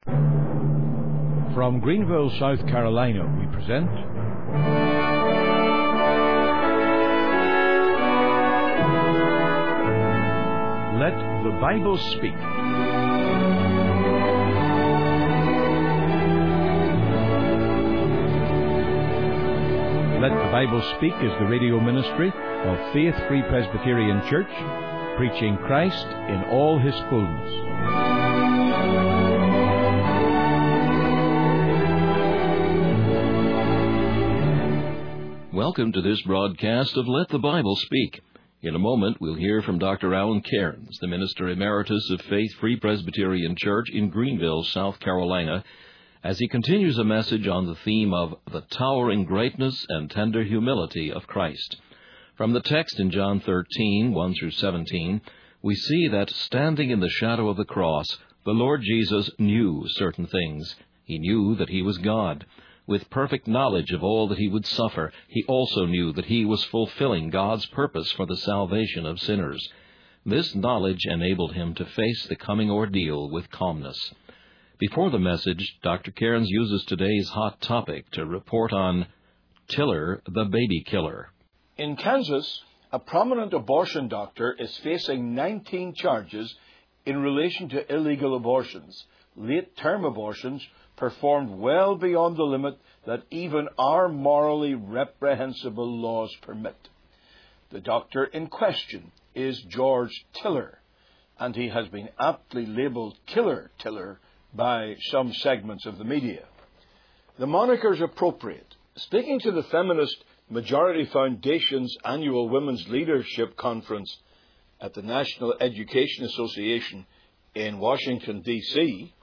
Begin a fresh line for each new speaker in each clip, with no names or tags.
From Greenville, South Carolina, we present Let the Bible Speak. Let the Bible Speak is the radio ministry of Faith Free Presbyterian Church, preaching Christ in all His fullness.
Welcome to this broadcast of Let the Bible Speak. In a moment, we'll hear from Dr. Alan Cairns, the Minister Emeritus of Faith Free Presbyterian Church in Greenville, South Carolina, as he continues a message on the theme of the towering greatness and tender humility of Christ. From the text in John 13, 1 through 17, we see that standing in the shadow of the cross, the Lord Jesus knew certain things. He knew that He was God. With perfect knowledge of all that He would suffer, He also knew that He was fulfilling God's purpose for the salvation of sinners. This knowledge enabled Him to face the coming ordeal with calmness. Before the message, Dr. Cairns uses today's hot topic to report on Tiller, the baby killer.
In Kansas, a prominent abortion doctor is facing 19 charges in relation to illegal abortions, late-term abortions performed well beyond the limit that even our morally reprehensible laws permit. The doctor in question is George Tiller, and he has been aptly labelled Killer Tiller by some segments of the media. The moniker is appropriate. Speaking to the Feminist Majority Foundation's annual Women's Leadership Conference at the National Education Association in Washington, D.C.,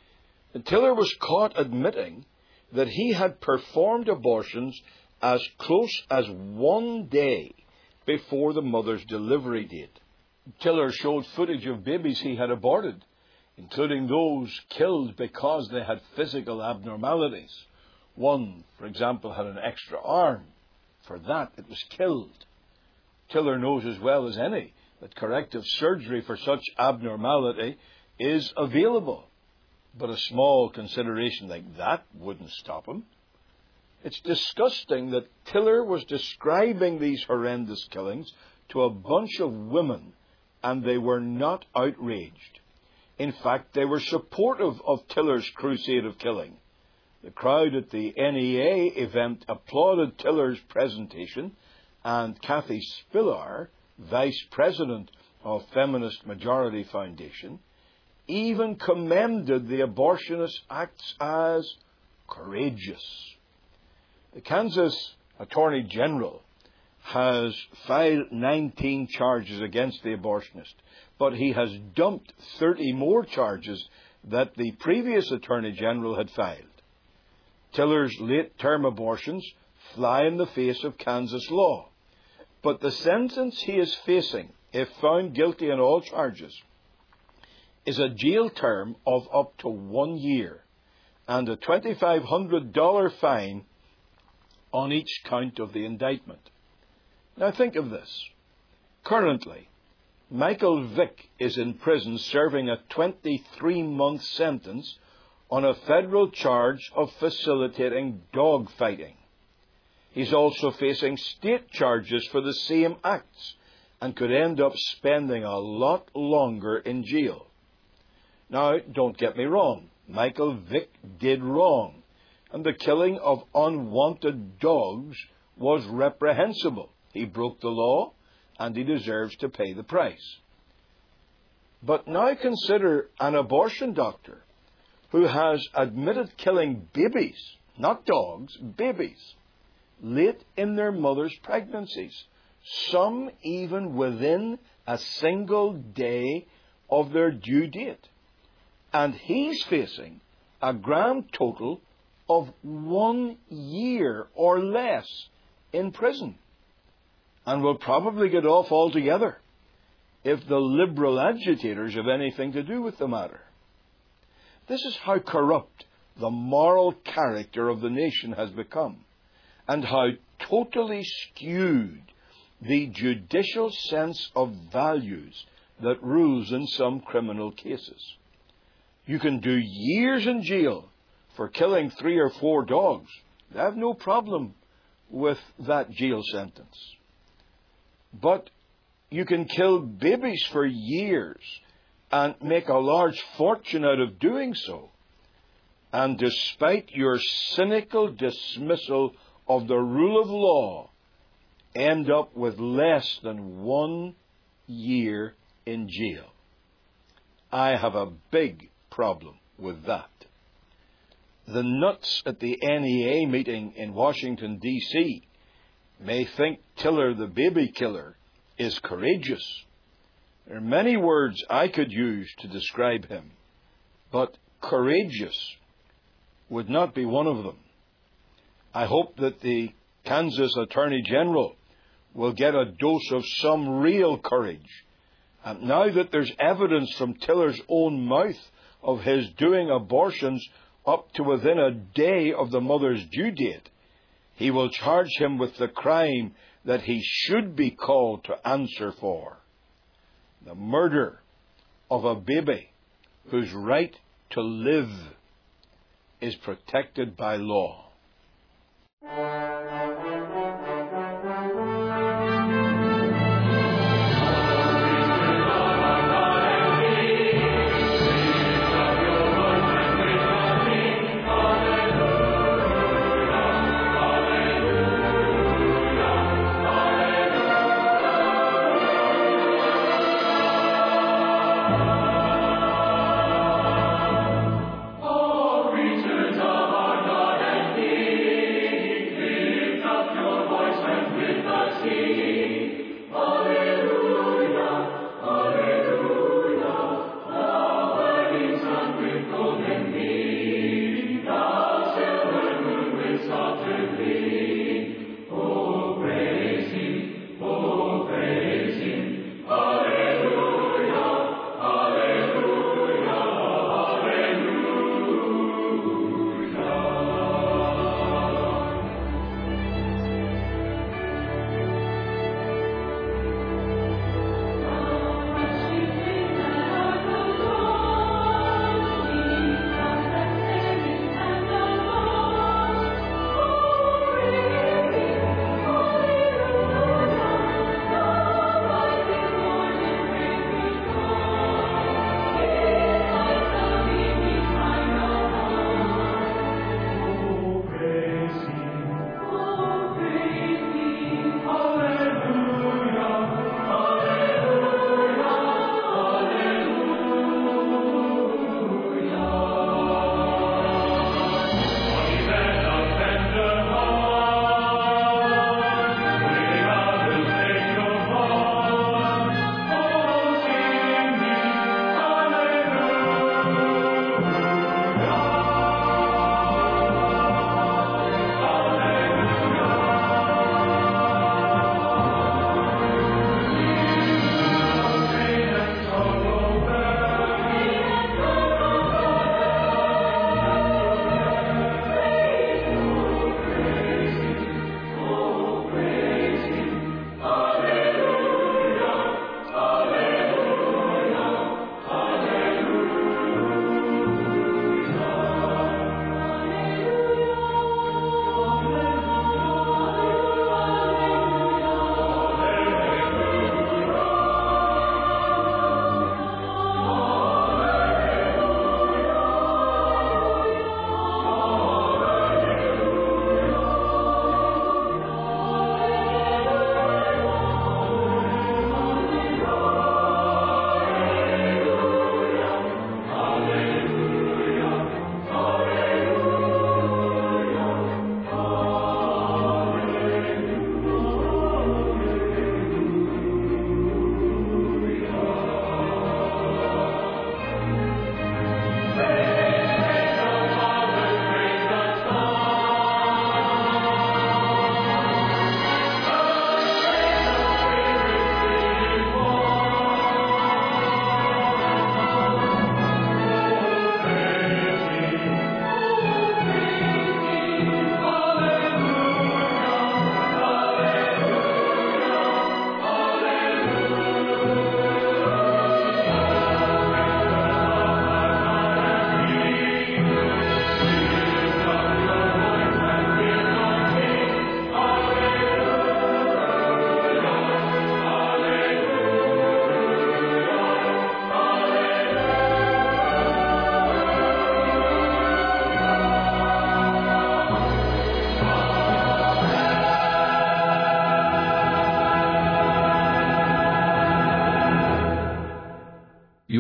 Tiller was caught admitting that he had performed abortions as close as 1 day before the mother's delivery date. Tiller showed footage of babies he had aborted, including those killed because they had physical abnormalities. One, for example, had an extra arm. For that, it was killed. Tiller knows as well as any that corrective surgery for such abnormality is available. But a small consideration like that wouldn't stop him. It's disgusting that Tiller was describing these horrendous killings to a bunch of women, and they were not outraged. In fact, they were supportive of Tiller's crusade of killing. The crowd at the NEA event applauded Tiller's presentation, and Kathy Spillar, Vice President of Feminist Majority Foundation, even commended the abortionist acts as courageous. The Kansas Attorney General has filed 19 charges against the abortionist, but he has dumped 30 more charges that the previous Attorney General had filed. Tiller's late-term abortions fly in the face of Kansas law, but the sentence he is facing, if found guilty on all charges, is a jail term of up to 1 year and a $2,500 fine on each count of the indictment. Now think of this. Currently, Michael Vick is in prison serving a 23-month sentence on a federal charge of facilitating dog fighting. He's also facing state charges for the same acts and could end up spending a lot longer in jail. Now, don't get me wrong. Michael Vick did wrong, and the killing of unwanted dogs was reprehensible. He broke the law, and he deserves to pay the price. But now consider an abortion doctor who has admitted killing babies, not dogs, babies, late in their mother's pregnancies, some even within a single day of their due date. And he's facing a grand total of 1 year or less in prison, and will probably get off altogether if the liberal agitators have anything to do with the matter. This is how corrupt the moral character of the nation has become, and how totally skewed the judicial sense of values that rules in some criminal cases. You can do years in jail for killing 3 or 4 dogs. I have no problem with that jail sentence. But you can kill babies for years and make a large fortune out of doing so. And despite your cynical dismissal of the rule of law, end up with less than 1 year in jail. I have a big problem with that. The nuts at the NEA meeting in Washington, D.C. may think Tiller the baby killer is courageous. There are many words I could use to describe him, but courageous would not be one of them. I hope that the Kansas Attorney General will get a dose of some real courage. And now that there's evidence from Tiller's own mouth of his doing abortions up to within a day of the mother's due date, he will charge him with the crime that he should be called to answer for: the murder of a baby whose right to live is protected by law.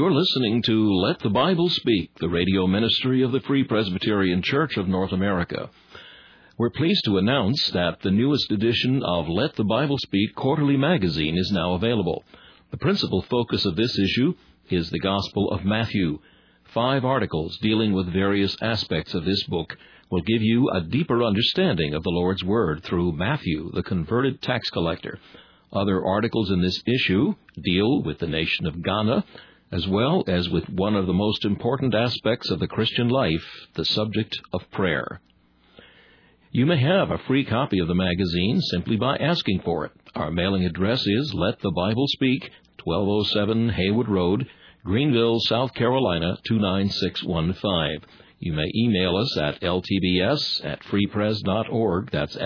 You're listening to Let the Bible Speak, the radio ministry of the Free Presbyterian Church of North America. We're pleased to announce that the newest edition of Let the Bible Speak quarterly magazine is now available. The principal focus of this issue is the Gospel of Matthew. 5 articles dealing with various aspects of this book will give you a deeper understanding of the Lord's Word through Matthew, the converted tax collector. Other articles in this issue deal with the nation of Ghana, as well as with one of the most important aspects of the Christian life, the subject of prayer. You may have a free copy of the magazine simply by asking for it. Our mailing address is Let the Bible Speak, 1207 Haywood Road, Greenville, South Carolina, 29615. You may email us at ltbs@freepres.org. That's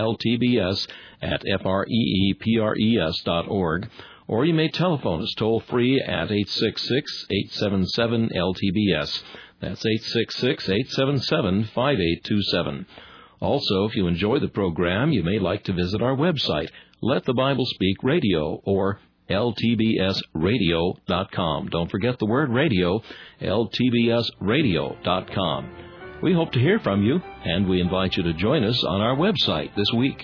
ltbs@freepres.org. Or you may telephone us toll-free at 866-877-LTBS. That's 866-877-5827. Also, if you enjoy the program, you may like to visit our website, Let the Bible Speak Radio, or ltbsradio.com. Don't forget the word radio, ltbsradio.com. We hope to hear from you, and we invite you to join us on our website this week.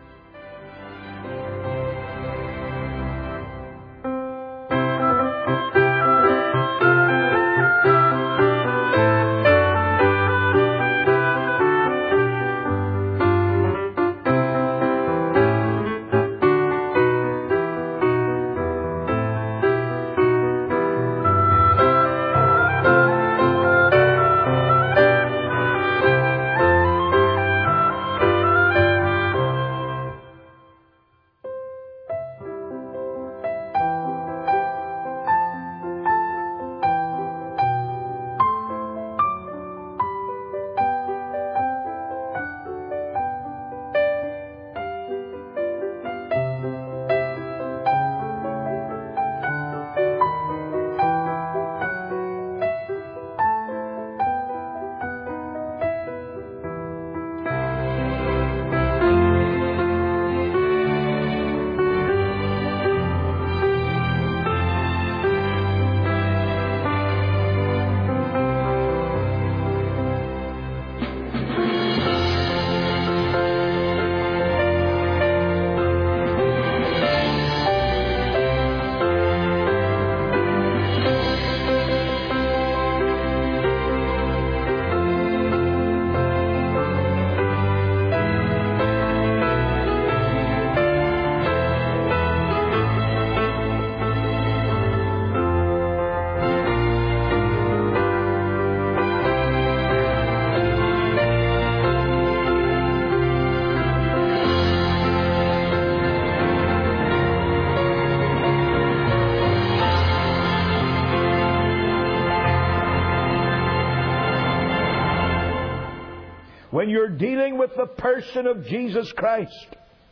When you're dealing with the person of Jesus Christ,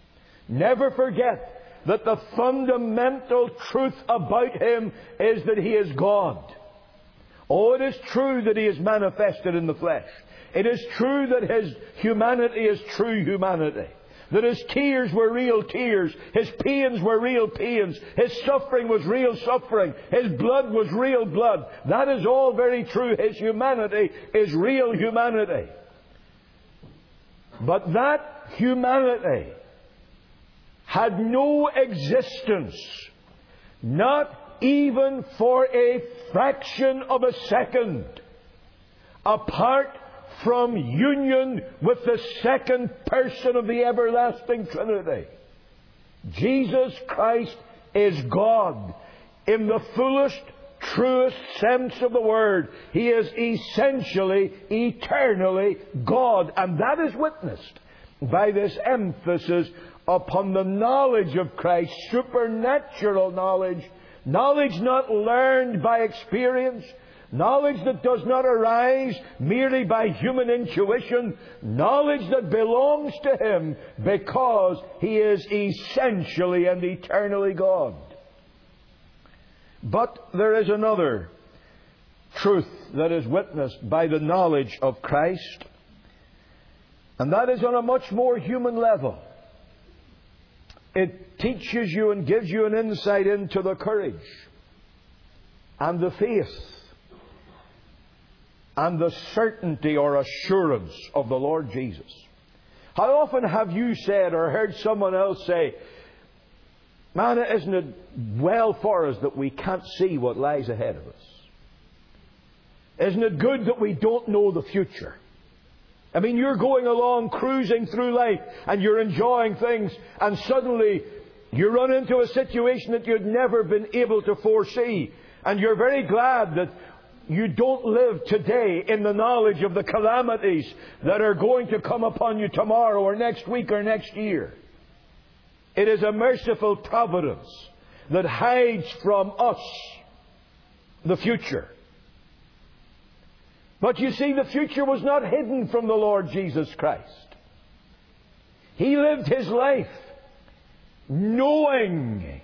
never forget that the fundamental truth about Him is that He is God. Oh, it is true that He is manifested in the flesh. It is true that His humanity is true humanity. That His tears were real tears. His pains were real pains. His suffering was real suffering. His blood was real blood. That is all very true. His humanity is real humanity. But that humanity had no existence, not even for a fraction of a second, apart from union with the second person of the everlasting Trinity. Jesus Christ is God in the fullest, truest sense of the word. He is essentially, eternally God. And that is witnessed by this emphasis upon the knowledge of Christ, supernatural knowledge, knowledge not learned by experience, knowledge that does not arise merely by human intuition, knowledge that belongs to Him because He is essentially and eternally God. But there is another truth that is witnessed by the knowledge of Christ, and that is on a much more human level. It teaches you and gives you an insight into the courage
and the faith and the certainty or assurance of the Lord Jesus. How often have you said or heard someone else say, man, isn't it well for us that we can't see what lies ahead of us? Isn't it good that we don't know the future? I mean, you're going along cruising through life and you're enjoying things, and suddenly you run into a situation that you'd never been able to foresee. And you're very glad that you don't live today in the knowledge of the calamities that are going to come upon you tomorrow or next week or next year. It is a merciful providence that hides from us the future. But you see, the future was not hidden from the Lord Jesus Christ. He lived His life knowing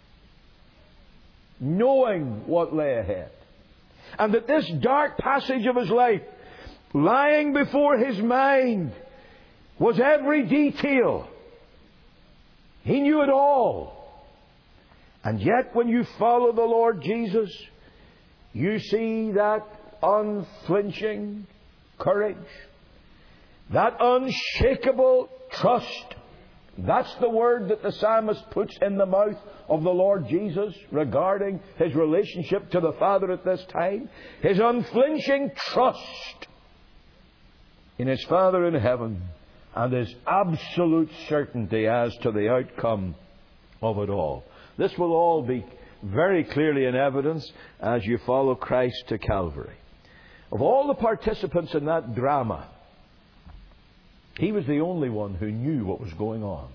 what lay ahead. And that this dark passage of His life, lying before His mind, was every detail. He knew it all. And yet when you follow the Lord Jesus, you see that unflinching courage, that unshakable trust. That's the word that the psalmist puts in the mouth of the Lord Jesus regarding His relationship to the Father at this time. His unflinching trust in His Father in heaven, and His absolute certainty as to the outcome of it all. This will all be very clearly in evidence as you follow Christ to Calvary. Of all the participants in that drama, He was the only one who knew what was going on.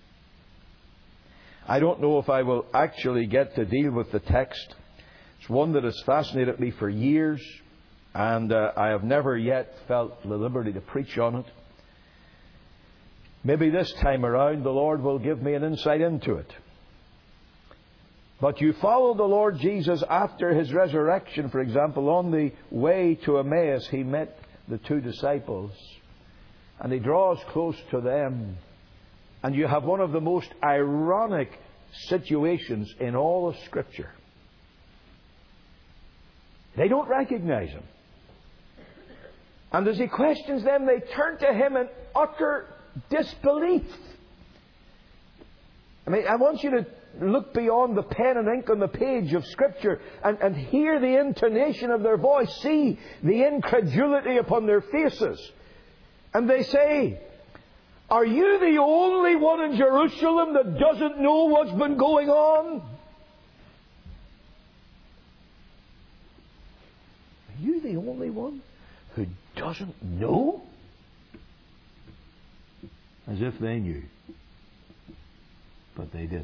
I don't know if I will actually get to deal with the text. It's one that has fascinated me for years, and I have never yet felt the liberty to preach on it. Maybe this time around the Lord will give me an insight into it. But you follow the Lord Jesus after His resurrection, for example. On the way to Emmaus, He met the two disciples, and He draws close to them. And you have one of the most ironic situations in all of Scripture. They don't recognize Him. And as He questions them, they turn to Him in utter disbelief. I mean, I want you to look beyond the pen and ink on the page of Scripture and hear the intonation of their voice, see the incredulity upon their faces. And they say, are you the only one in Jerusalem that doesn't know what's been going on? Are you the only one who doesn't know? As if they knew. But they didn't.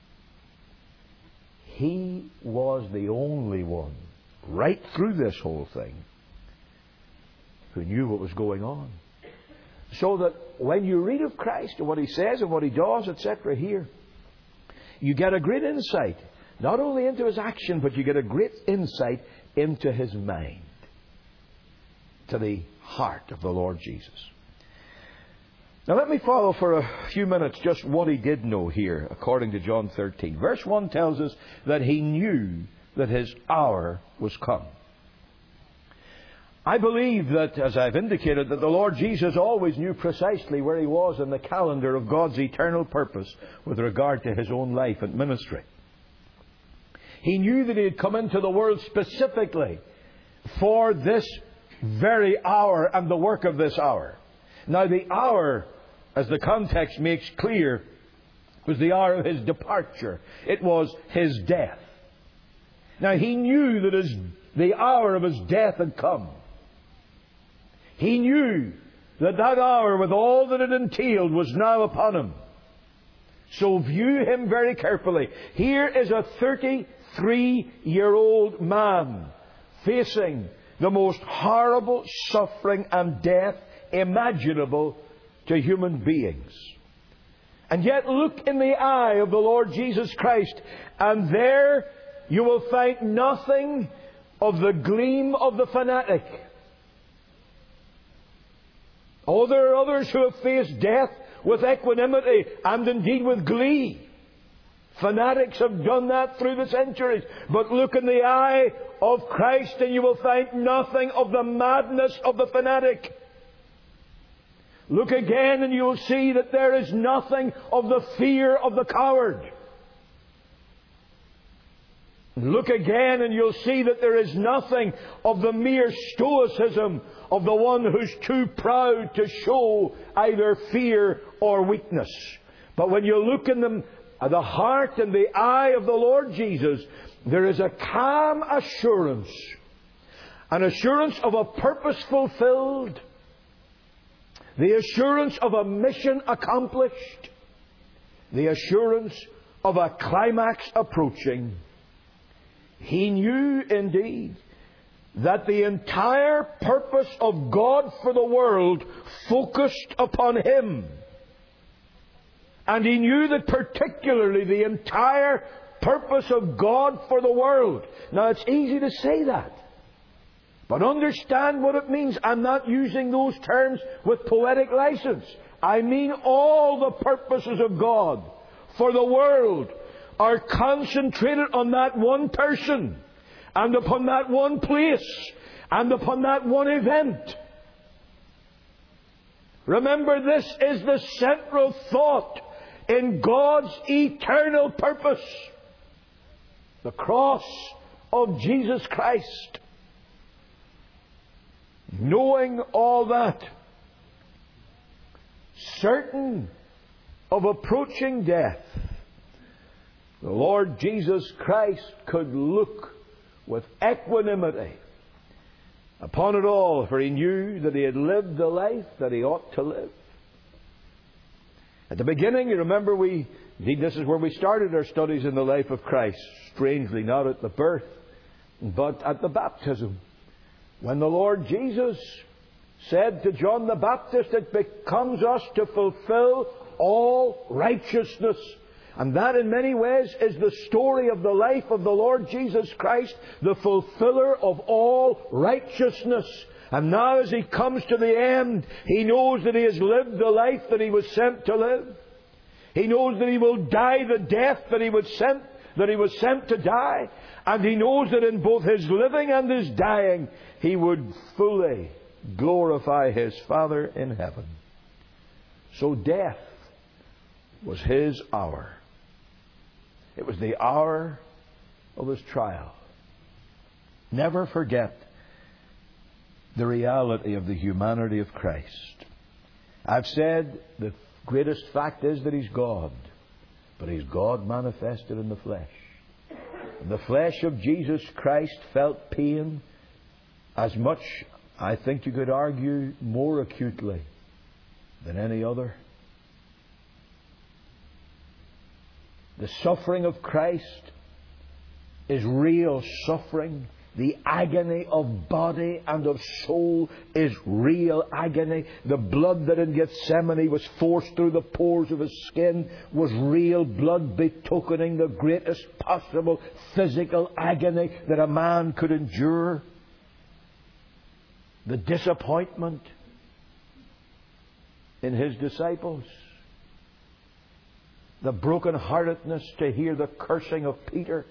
He was the only one, right through this whole thing, who knew what was going on. So that when you read of Christ and what He says and what He does, etc. here, you get a great insight, not only into His action, but you get a great insight into His mind, to the heart of the Lord Jesus. Now let me follow for a few minutes just what He did know here, according to John 13. Verse 1 tells us that He knew that His hour was come. I believe that, as I've indicated, that the Lord Jesus always knew precisely where He was in the calendar of God's eternal purpose with regard to His own life and ministry. He knew that He had come into the world specifically for this very hour and the work of this hour. Now the hour, as the context makes clear, was the hour of His departure. It was His death. Now He knew that the hour of His death had come. He knew that hour, with all that it entailed, was now upon Him. So view Him very carefully. Here is a 33-year-old man facing the most horrible suffering and death imaginable to human beings. And yet look in the eye of the Lord Jesus Christ, and there you will find nothing of the gleam of the fanatic. Oh, there are others who have faced death with equanimity and indeed with glee. Fanatics have done that through the centuries. But look in the eye of Christ and you will find nothing of the madness of the fanatic. Look again and you will see that there is nothing of the fear of the coward. Look again and you'll see that there is nothing of the mere stoicism of the one who's too proud to show either fear or weakness. But when you look in the heart and the eye of the Lord Jesus, there is a calm assurance. An assurance of a purpose fulfilled. The assurance of a mission accomplished. The assurance of a climax approaching. He knew indeed that the entire purpose of God for the world focused upon Him. And He knew that particularly the entire purpose of God for the world. Now it's easy to say that. But understand what it means. I'm not using those terms with poetic license. I mean all the purposes of God for the world are concentrated on that one person and upon that one place and upon that one event. Remember, this is the central thought in God's eternal purpose. The cross of Jesus Christ. Knowing all that, certain of approaching death, the Lord Jesus Christ could look with equanimity upon it all, for He knew that He had lived the life that He ought to live. At the beginning, you remember, this is where we started our studies in the life of Christ. Strangely, not at the birth, but at the baptism. When the Lord Jesus said to John the Baptist, it becomes us to fulfill all righteousness. And that in many ways is the story of the life of the Lord Jesus Christ, the fulfiller of all righteousness. And now as He comes to the end, He knows that He has lived the life that He was sent to live. He knows that He will die the death that He was sent to die. And He knows that in both His living and His dying, He would fully glorify His Father in heaven. So death was His hour. It was the hour of His trial. Never forget the reality of the humanity of Christ. I've said the greatest fact is that He's God. But He's God manifested in the flesh. And the flesh of Jesus Christ felt pain as much, I think you could argue, more acutely than any other. The suffering of Christ is real suffering. The agony of body and of soul is real agony. The blood that in Gethsemane was forced through the pores of His skin was real blood, betokening the greatest possible physical agony that a man could endure. The disappointment in His disciples. The brokenheartedness to hear the cursing of Peter.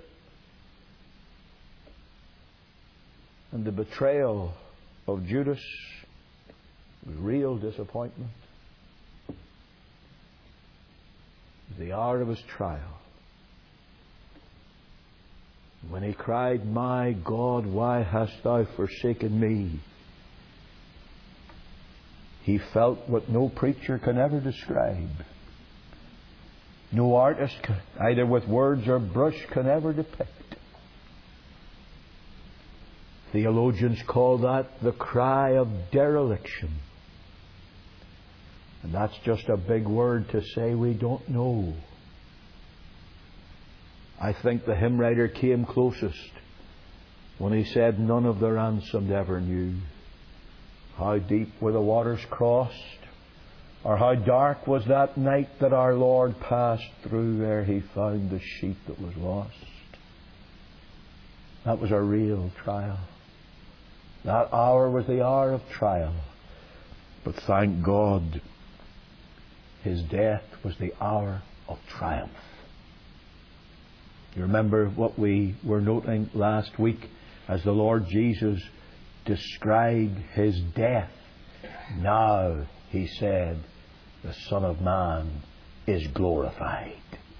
And the betrayal of Judas was real disappointment. It was the hour of His trial. When He cried, "My God, why hast Thou forsaken me?" He felt what no preacher can ever describe. No artist, either with words or brush, can ever depict. Theologians call that the cry of dereliction. And that's just a big word to say we don't know. I think the hymn writer came closest when he said, "None of the ransomed ever knew how deep were the waters crossed, or how dark was that night that our Lord passed through ere He found the sheep that was lost." That was a real trial. That hour was the hour of trial. But thank God, His death was the hour of triumph. You remember what we were noting last week as the Lord Jesus described His death. Now, He said, the Son of Man is glorified.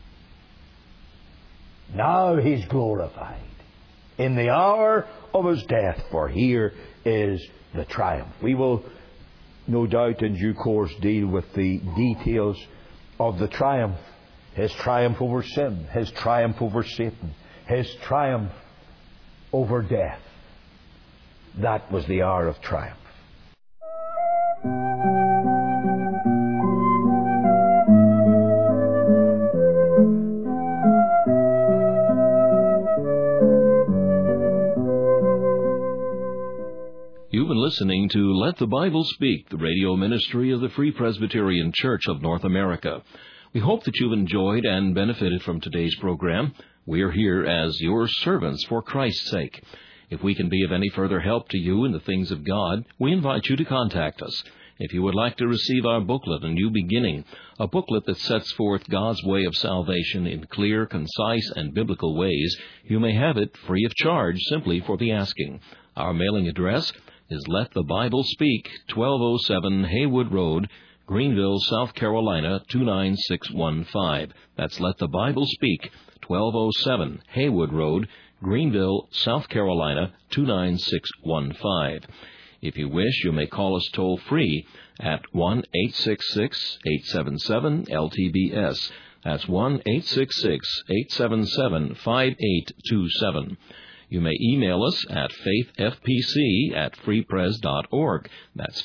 Now He's glorified. In the hour of His death, for here is the triumph. We will no doubt in due course deal with the details of the triumph. His triumph over sin, His triumph over Satan, His triumph over death. That was the hour of triumph.
You've been listening to Let the Bible Speak, the radio ministry of the Free Presbyterian Church of North America. We hope that you've enjoyed and benefited from today's program. We are here as your servants for Christ's sake. If we can be of any further help to you in the things of God, we invite you to contact us. If you would like to receive our booklet, A New Beginning, a booklet that sets forth God's way of salvation in clear, concise, and biblical ways, you may have it free of charge simply for the asking. Our mailing address is Let the Bible Speak, 1207 Haywood Road, Greenville, South Carolina, 29615. That's Let the Bible Speak, 1207 Haywood Road, Greenville, South Carolina, 29615. If you wish, you may call us toll-free at 1-866-877-LTBS. That's 1-866-877-5827. You may email us at faithfpc@freepres.org. That's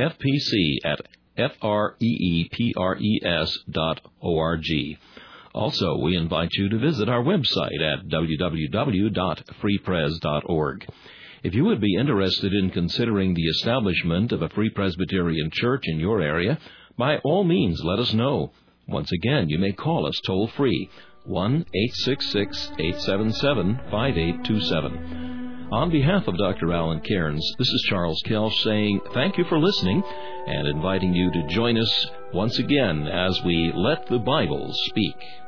faithfpc@freepres.org. Also, we invite you to visit our website at www.freepres.org. If you would be interested in considering the establishment of a Free Presbyterian Church in your area, by all means let us know. Once again, you may call us toll-free, 1-866-877-5827. On behalf of Dr. Alan Cairns, this is Charles Kelch saying thank you for listening and inviting you to join us once again as we let the Bible speak.